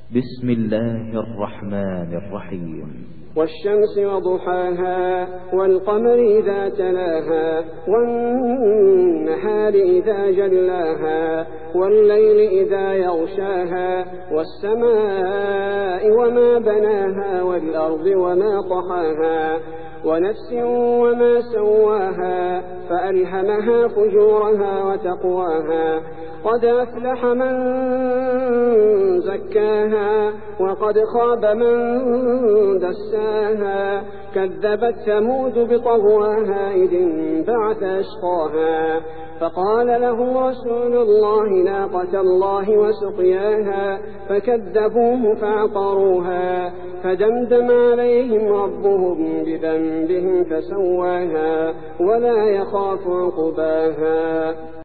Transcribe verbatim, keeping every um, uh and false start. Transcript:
بسم الله الرحمن الرحيم. والشمس وضحاها والقمر إذا تلاها والنهار إذا جلاها والليل إذا يغشاها والسماء وما بناها والأرض وما طحاها ونفس وما سواها فألهمها فجورها وتقواها قد أفلح من زكاها وقد خاب من دساها كذبت ثمود بطغواها إذ انبعث أشقاها فقال له رسول الله ناقة الله وسقياها فكذبوه فعقروها فدمدم عليهم ربهم بذنبهم فسواها ولا يخاف عقباها.